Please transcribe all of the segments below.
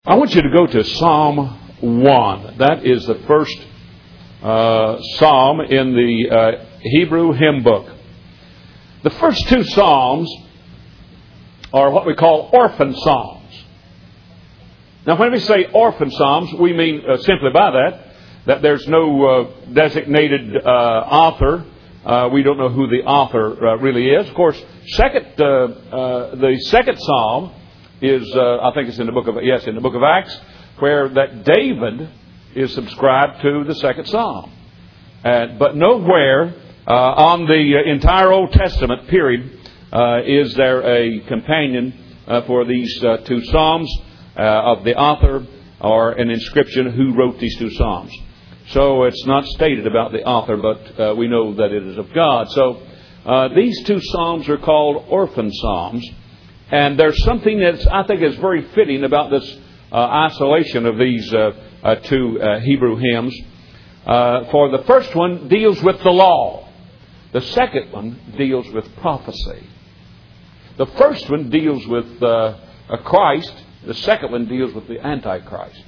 I want you to go to Psalm 1. That is the first psalm in the Hebrew hymn book. The first two psalms are what we call orphan psalms. Now, when we say orphan psalms, we mean simply by that there's no designated author. We don't know who the author really is. Of course, the second psalm is, I think it's in the book of Acts, where that David is subscribed to the second psalm. But nowhere on the entire Old Testament period is there a companion for these two psalms of the author or an inscription who wrote these two psalms. So it's not stated about the author, but we know that it is of God. So these two psalms are called orphan psalms. And there's something that I think is very fitting about this isolation of these two Hebrew hymns. For the first one deals with the law. The second one deals with prophecy. The first one deals with Christ. The second one deals with the Antichrist.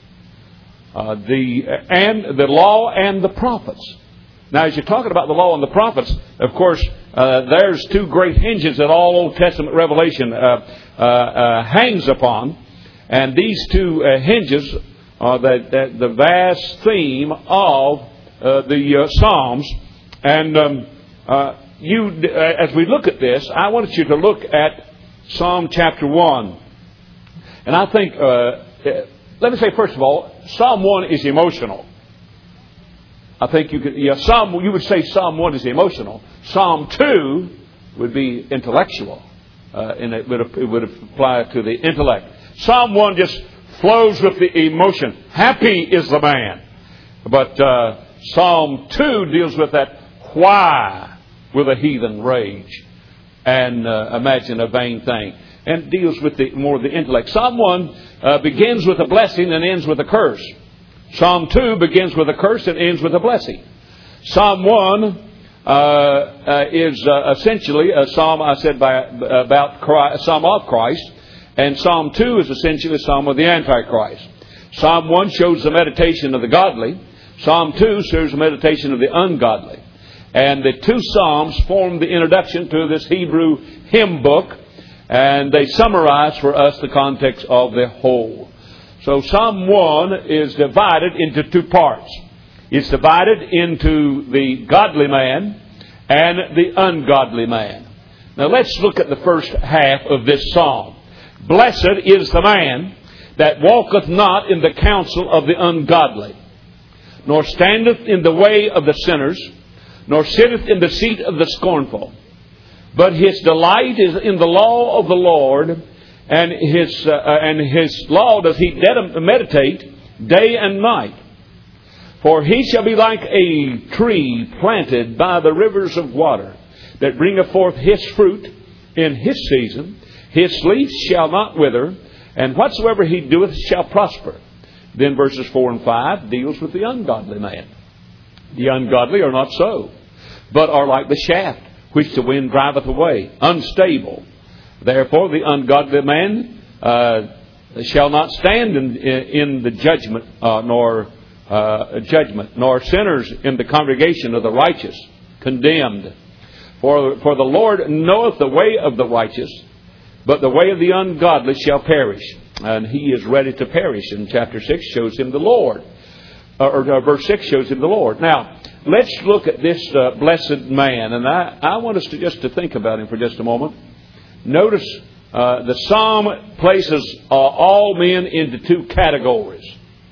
The law and the prophets. Now, as you're talking about the law and the prophets, of course, there's two great hinges that all Old Testament revelation hangs upon. And these two hinges are the vast theme of the Psalms. And as we look at this, I want you to look at Psalm chapter 1. And I think, let me say first of all, Psalm 1 is emotional. I think you would say Psalm 1 is emotional. Psalm 2 would be intellectual. And it would apply to the intellect. Psalm 1 just flows with the emotion. Happy is the man. But Psalm 2 deals with that why will the heathen rage and imagine a vain thing. And deals with more of the intellect. Psalm 1 begins with a blessing and ends with a curse. Psalm 2 begins with a curse and ends with a blessing. Psalm 1 is essentially a psalm, I said, about Christ, a psalm of Christ. And Psalm 2 is essentially a psalm of the Antichrist. Psalm 1 shows the meditation of the godly. Psalm 2 shows the meditation of the ungodly. And the two psalms form the introduction to this Hebrew hymn book. And they summarize for us the context of the whole. So Psalm 1 is divided into two parts. It's divided into the godly man and the ungodly man. Now let's look at the first half of this psalm. Blessed is the man that walketh not in the counsel of the ungodly, nor standeth in the way of the sinners, nor sitteth in the seat of the scornful. But his delight is in the law of the Lord, and his law does he meditate day and night. For he shall be like a tree planted by the rivers of water, that bringeth forth his fruit in his season. His leaf shall not wither, and whatsoever he doeth shall prosper. Then verses 4 and 5 deals with the ungodly man. The ungodly are not so, but are like the shaft which the wind driveth away, unstable. Therefore, the ungodly man shall not stand in the judgment, nor sinners in the congregation of the righteous, condemned. For the Lord knoweth the way of the righteous, but the way of the ungodly shall perish. And he is ready to perish. And chapter 6 shows him the Lord. Verse 6 shows him the Lord. Now, let's look at this blessed man. And I want us to think about him for just a moment. Notice the psalm places all men into two categories.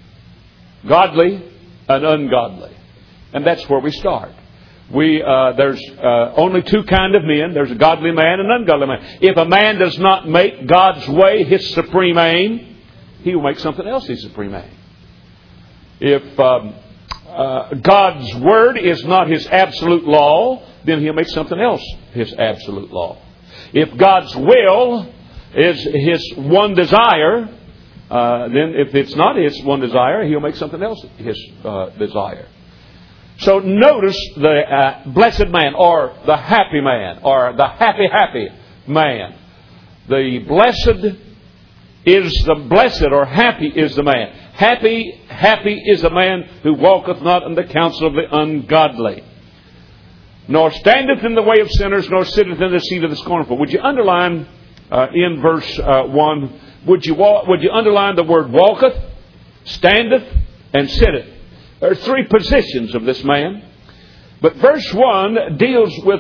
Godly and ungodly. And that's where we start. There's only two kind of men. There's a godly man and an ungodly man. If a man does not make God's way his supreme aim, he will make something else his supreme aim. If God's word is not his absolute law, then he'll make something else his absolute law. If God's will is his one desire, then if it's not his one desire, he'll make something else his desire. So notice the blessed man, or the happy man, or the happy man. The blessed is the blessed, or happy is the man. Happy is the man who walketh not in the counsel of the ungodly, nor standeth in the way of sinners, nor sitteth in the seat of the scornful. Would you underline in verse 1, would you underline the word walketh, standeth, and sitteth? There are three positions of this man. But verse 1 deals with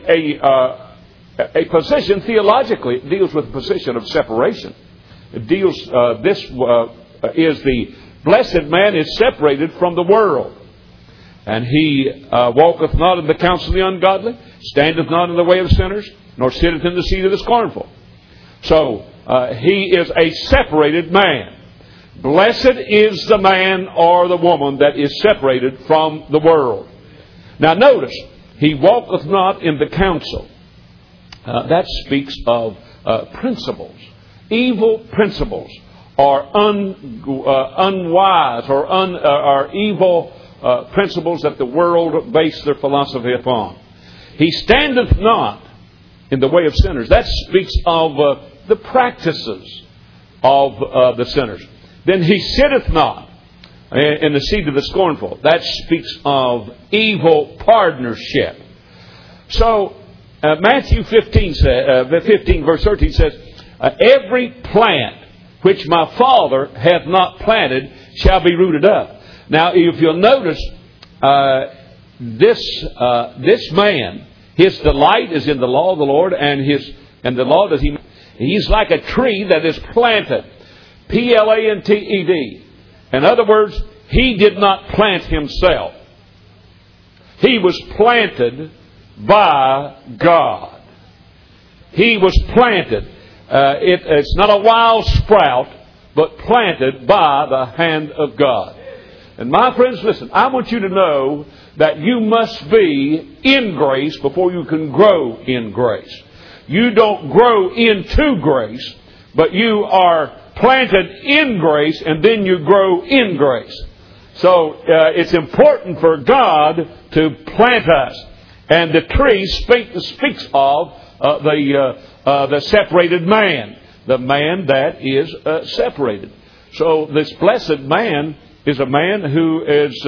a position theologically. It deals with a position of separation. It deals, this is the blessed man is separated from the world. And he walketh not in the counsel of the ungodly, standeth not in the way of sinners, nor sitteth in the seat of the scornful. So, he is a separated man. Blessed is the man or the woman that is separated from the world. Now notice, he walketh not in the counsel. That speaks of principles. Evil principles are unwise or evil principles that the world base their philosophy upon. He standeth not in the way of sinners. That speaks of the practices of the sinners. Then he sitteth not in the seat of the scornful. That speaks of evil partnership. So Matthew 15 verse 13 says, every plant which my Father hath not planted shall be rooted up. Now, if you'll notice, this man, his delight is in the law of the Lord, and the law does he's like a tree that is planted. Planted. In other words, he did not plant himself. He was planted by God. He was planted. It's not a wild sprout, but planted by the hand of God. And my friends, listen, I want you to know that you must be in grace before you can grow in grace. You don't grow into grace, but you are planted in grace, and then you grow in grace. So it's important for God to plant us. And the tree speaks of the separated man, the man that is separated. So this blessed man is a man who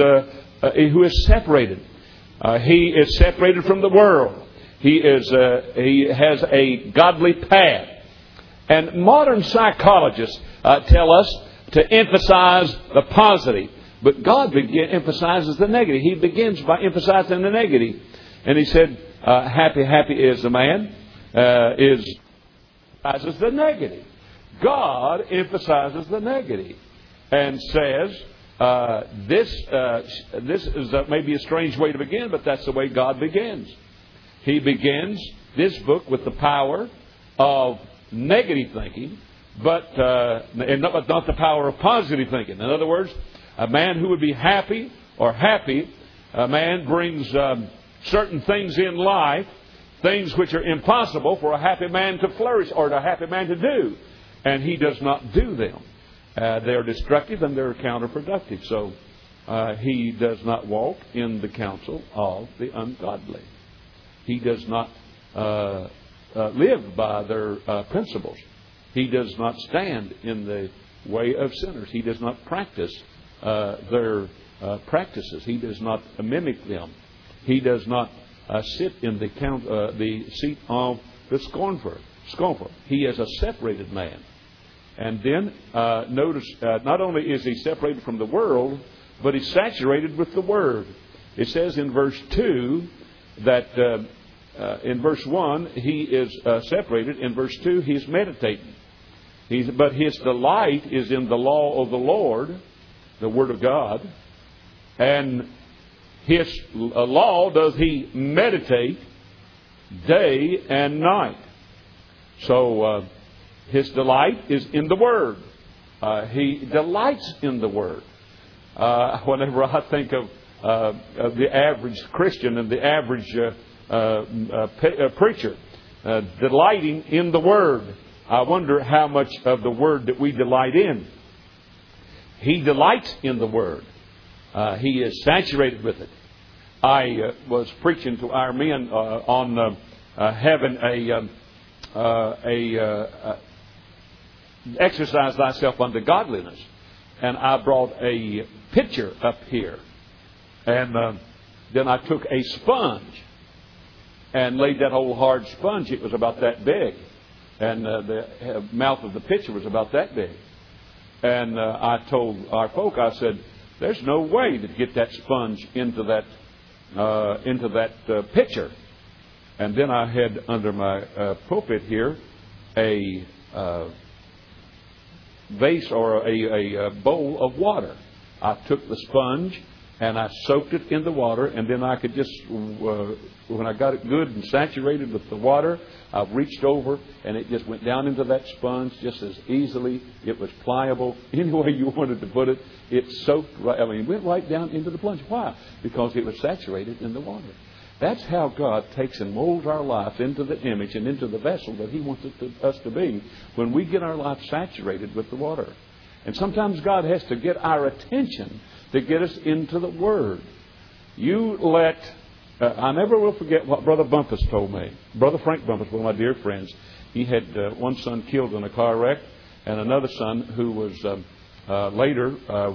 is separated. He is separated from the world. He has a godly path. And modern psychologists tell us to emphasize the positive. But God emphasizes the negative. He begins by emphasizing the negative. And he said, happy is the man, emphasizes the negative. God emphasizes the negative and says, this is maybe a strange way to begin, but that's the way God begins. He begins this book with the power of negative thinking, but not the power of positive thinking. In other words, a man who would be happy, a man brings certain things in life, things which are impossible for a happy man to flourish or a happy man to do, and he does not do them. They're destructive and they're counterproductive. So he does not walk in the counsel of the ungodly. He does not live by their principles. He does not stand in the way of sinners. He does not practice their practices. He does not mimic them. He does not sit in the seat of the scornful. He is a separated man. And then notice, not only is he separated from the world, but he's saturated with the Word. It says in verse 2 that in verse 1 he is separated. In verse 2 he's meditating. But his delight is in the law of the Lord, the Word of God. And his law does he meditate day and night. So his delight is in the Word. He delights in the Word. Whenever I think of the average Christian and the average preacher delighting in the Word, I wonder how much of the Word that we delight in. He delights in the Word. He is saturated with it. I was preaching to our men on having exercise thyself unto godliness. And I brought a pitcher up here. And then I took a sponge and laid that old hard sponge. It was about that big. And the mouth of the pitcher was about that big. And I told our folk, I said, there's no way to get that sponge into that pitcher. And then I had under my pulpit here a vase or a bowl of water. I took the sponge and I soaked it in the water, and then I could just, when I got it good and saturated with the water, I reached over and it just went down into that sponge just as easily. It was pliable. Any way you wanted to put it, it soaked right, it went right down into the plunge. Why? Because it was saturated in the water. That's how God takes and molds our life into the image and into the vessel that He wants us to be when we get our life saturated with the water. And sometimes God has to get our attention to get us into the Word. I never will forget what Brother Bumpus told me. Brother Frank Bumpus, one of my dear friends, he had one son killed in a car wreck and another son who was later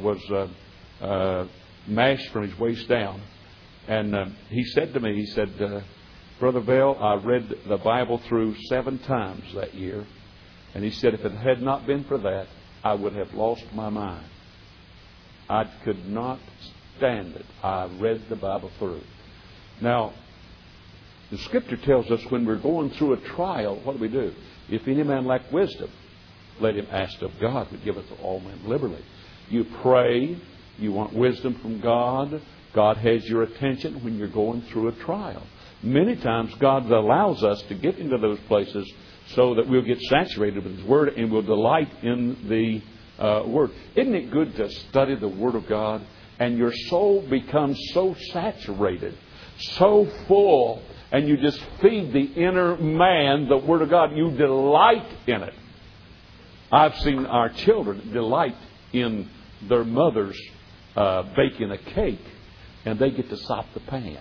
mashed from his waist down. And he said to me, he said, Brother Bell, I read the Bible through 7 times that year. And he said, if it had not been for that, I would have lost my mind. I could not stand it. I read the Bible through. Now, the Scripture tells us when we're going through a trial, what do? If any man lack wisdom, let him ask of God, who giveth to all men liberally. You pray, you want wisdom from God. God has your attention when you're going through a trial. Many times God allows us to get into those places so that we'll get saturated with His Word and we'll delight in the Word. Isn't it good to study the Word of God? And your soul becomes so saturated, so full, and you just feed the inner man the Word of God. You delight in it. I've seen our children delight in their mothers baking a cake, and they get to sop the pan.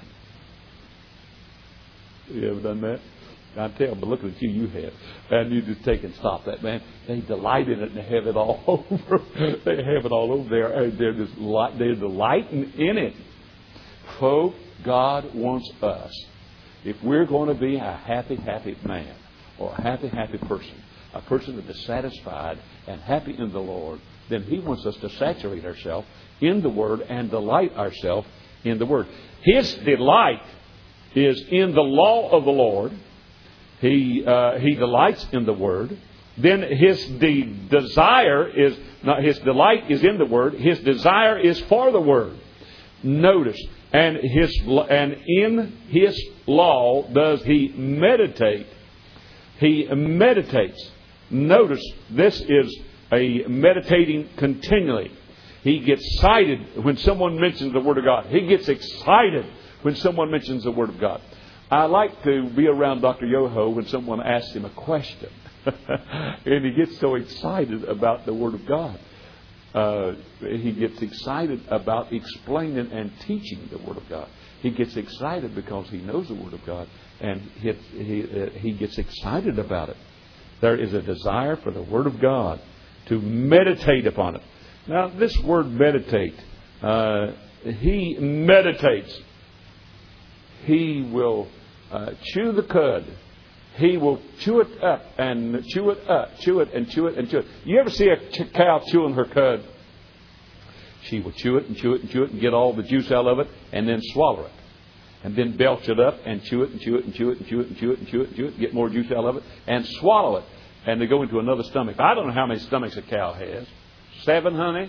You ever done that? I tell, but looking at you, you have. And you just take and stop that, man. They delight in it and they have it all over. They have it all over there. They're delighting in it. Folks, God wants us, if we're going to be a happy, happy man or a happy, happy person, a person that is satisfied and happy in the Lord, then He wants us to saturate ourselves in the Word and delight ourselves in the Word. His delight is in the law of the Lord. He delights in the Word. Then his desire is not his delight is in the Word. His desire is for the Word. Notice, and in His law does he meditate. He meditates. Notice, this is a meditating continually. He gets excited when someone mentions the Word of God. He gets excited when someone mentions the Word of God. I like to be around Dr. Yoho when someone asks him a question. And he gets so excited about the Word of God. He gets excited about explaining and teaching the Word of God. He gets excited because he knows the Word of God, and he gets excited about it. There is a desire for the Word of God to meditate upon it. Now, this word meditate, he meditates. He will chew the cud. He will chew it up and chew it up, chew it and chew it and chew it. You ever see a cow chewing her cud? She will chew it and chew it and chew it and get all the juice out of it and then swallow it. And then belch it up and chew it and chew it and chew it and chew it and chew it and chew it and chew it and get more juice out of it and swallow it. And they go into another stomach. I don't know how many stomachs a cow has. 7, honey?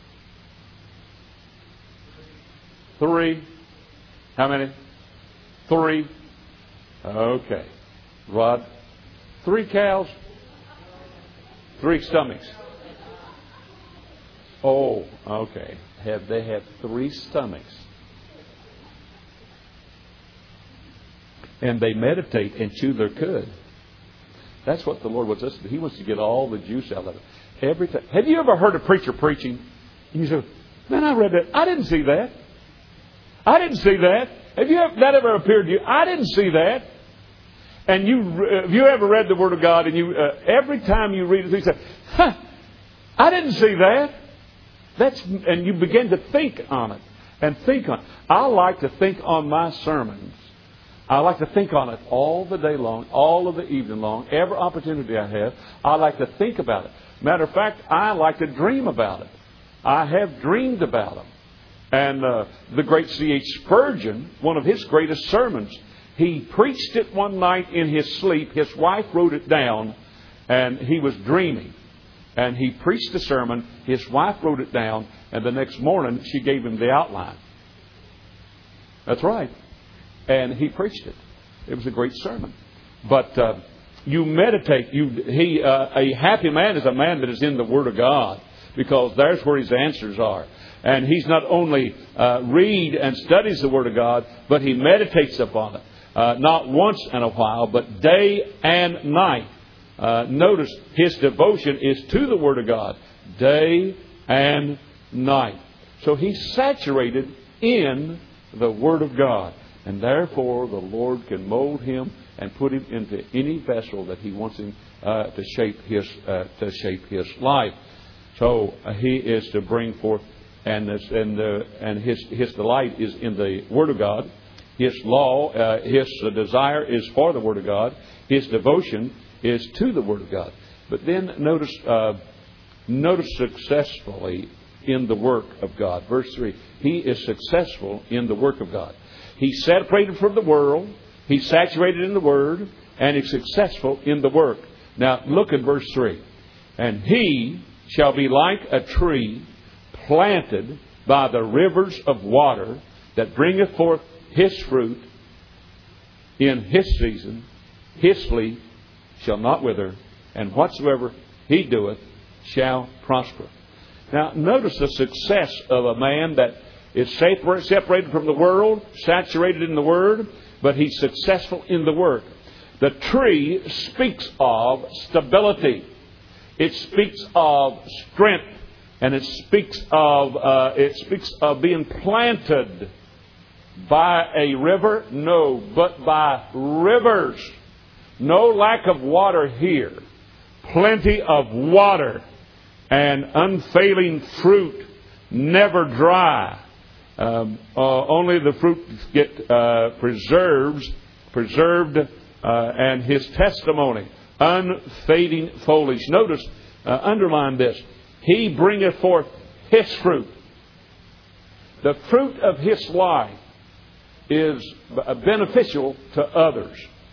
3? How many? 3? Okay. Rod? 3 cows? 3 stomachs. Oh, okay. They have 3 stomachs. And they meditate and chew their cud. That's what the Lord wants us to do. He wants to get all the juice out of it. Every time. Have you ever heard a preacher preaching? And you say, man, I read that. I didn't see that. I didn't see that. Have you ever, that ever appeared to you? I didn't see that. And have you ever read the Word of God and every time you read it, you say, I didn't see that. And you begin to think on it. And think on it. I like to think on my sermons. I like to think on it all the day long, all of the evening long, every opportunity I have. I like to think about it. Matter of fact, I like to dream about it. I have dreamed about them. And the great C.H. Spurgeon, one of his greatest sermons, he preached it one night in his sleep. His wife wrote it down, and he was dreaming. And he preached the sermon. His wife wrote it down, and the next morning she gave him the outline. That's right. And he preached it. It was a great sermon. But you meditate. A happy man is a man that is in the Word of God, because there's where his answers are. And he's not only read and studies the Word of God, but he meditates upon it. Not once in a while, but day and night. Notice his devotion is to the Word of God, day and night. So he's saturated in the Word of God. And therefore the Lord can mold him and put him into any vessel that he wants him to shape his life. So he is to bring forth, and his delight is in the Word of God. His law, his desire is for the Word of God. His devotion is to the Word of God. But then notice successfully in the work of God. Verse 3. He is successful in the work of God. He's separated from the world. He's saturated in the Word. And he's successful in the work. Now look at verse 3. And he shall be like a tree planted by the rivers of water, that bringeth forth his fruit in his season. His leaf shall not wither, and whatsoever he doeth shall prosper. Now notice the success of a man that is separated from the world, saturated in the Word, but he's successful in the work. The tree speaks of stability. It speaks of strength, and it speaks of being planted by a river. No, but by rivers. No lack of water here. Plenty of water and unfailing fruit, never dry. Only the fruit get preserved, and his testimony, unfading foliage. Notice, underline this. He bringeth forth his fruit. The fruit of his life is beneficial to others.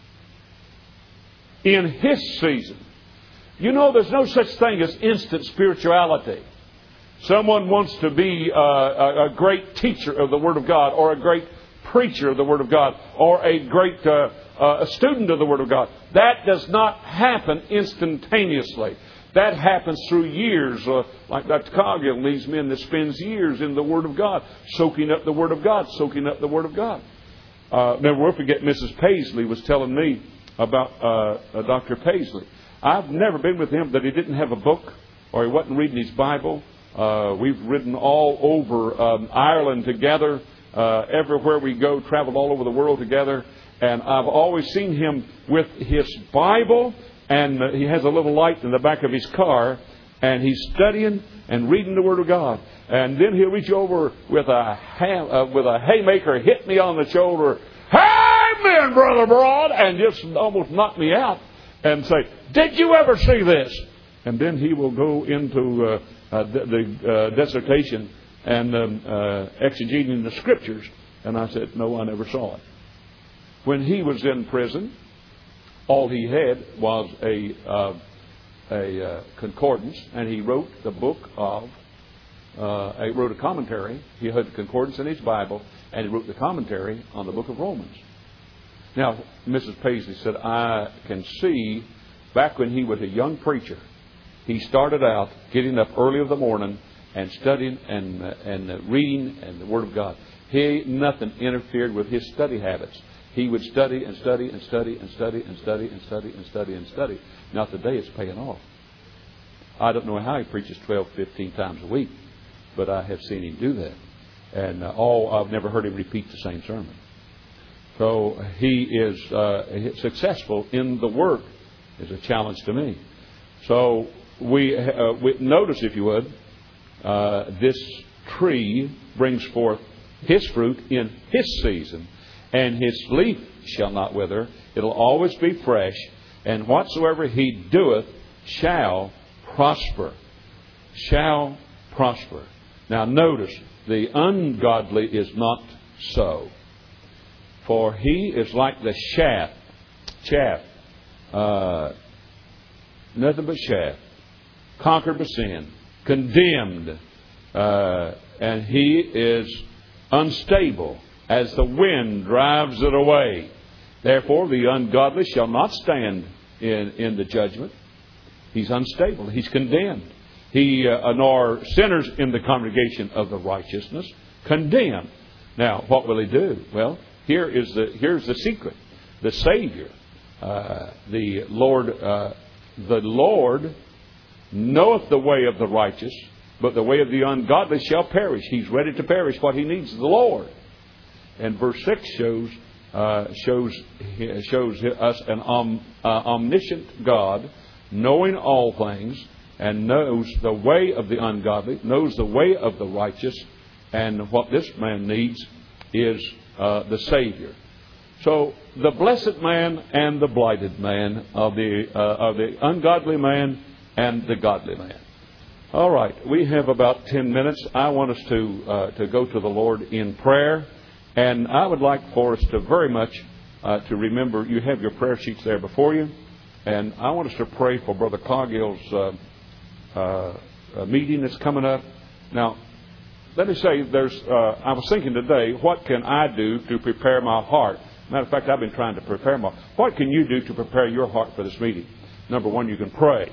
In his season. You know, there's no such thing as instant spirituality. Someone wants to be a great teacher of the Word of God, or a great preacher of the Word of God, or a great a student of the Word of God. That does not happen instantaneously. That happens through years, like Dr. Coggill, these men that spends years in the Word of God, soaking up the Word of God, soaking up the Word of God. Never will forget, Mrs. Paisley was telling me about Dr. Paisley. I've never been with him that he didn't have a book, or he wasn't reading his Bible. We've ridden all over Ireland together. Everywhere we go, traveled all over the world together. And I've always seen him with his Bible, and he has a little light in the back of his car, and he's studying and reading the Word of God. And then he'll reach over with a haymaker, hit me on the shoulder. Amen, Brother Broad, and just almost knock me out and say, did you ever see this? And then he will go into the dissertation and exegeting the Scriptures. And I said, no, I never saw it. When he was in prison, all he had was a concordance, and he wrote the book of, he wrote a commentary. He had the concordance in his Bible, and he wrote the commentary on the book of Romans. Now, Mrs. Paisley said, I can see back when he was a young preacher, he started out getting up early in the morning and studying and reading and the Word of God. Nothing interfered with his study habits. He would study and study and study and study and study and study and study and study. Now today it's paying off. I don't know how he preaches 12, 15 times a week, but I have seen him do that. And I've never heard him repeat the same sermon. So he is successful in the work is a challenge to me. So we notice, if you would, this tree brings forth his fruit in his season, and his leaf shall not wither. It'll always be fresh, and whatsoever he doeth shall prosper. Shall prosper. Now notice, the ungodly is not so. For he is like the chaff, nothing but chaff, conquered by sin, condemned, and he is unstable as the wind drives it away. Therefore the ungodly shall not stand in the judgment. He's unstable. He's condemned. Nor sinners in the congregation of the righteousness condemned. Now, what will he do? Well, here's the secret. The Savior, the Lord knoweth the way of the righteous, but the way of the ungodly shall perish. He's ready to perish. What he needs is the Lord. And verse 6 shows us an omniscient God, knowing all things, and knows the way of the ungodly, knows the way of the righteous, and what this man needs is the Savior. So the blessed man and the blighted man of the ungodly man and the godly man. All right, we have about 10 minutes. I want us to go to the Lord in prayer, and I would like for us to very much to remember. You have your prayer sheets there before you, and I want us to pray for Brother Coggill's meeting that's coming up. Now, let me say, I was thinking today, what can I do to prepare my heart? Matter of fact, I've been trying to prepare my heart. What can you do to prepare your heart for this meeting? Number one, you can pray.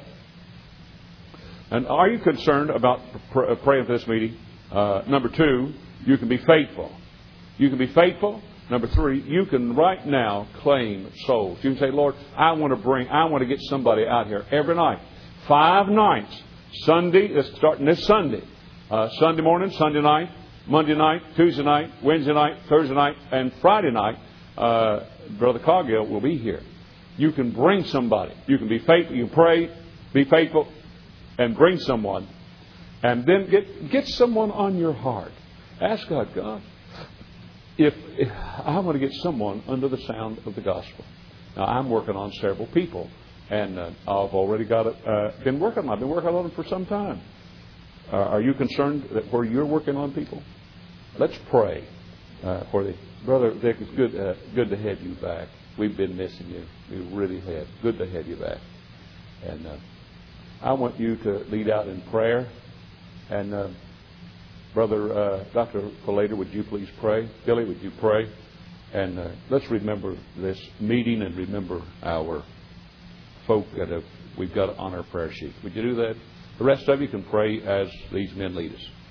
And are you concerned about praying for this meeting? Number two, you can be faithful. You can be faithful. Number three, you can right now claim souls. You can say, Lord, I want to get somebody out here every night. 5 nights. Sunday, starting this Sunday. Sunday morning, Sunday night, Monday night, Tuesday night, Wednesday night, Thursday night, and Friday night, Brother Coggill will be here. You can bring somebody. You can be faithful. You can pray, be faithful, and bring someone. And then get someone on your heart. Ask God, if I want to get someone under the sound of the gospel. Now, I'm working on several people, and I've already got it. I've been working on them for some time. Are you concerned that where you're working on people? Let's pray for the brother. Dick, it's good to have you back. We've been missing you. We really have. Good to have you back. And I want you to lead out in prayer. And Brother Dr. Falater, would you please pray? Billy, would you pray? And let's remember this meeting and remember our folk that we've got on our prayer sheet. Would you do that? The rest of you can pray as these men lead us.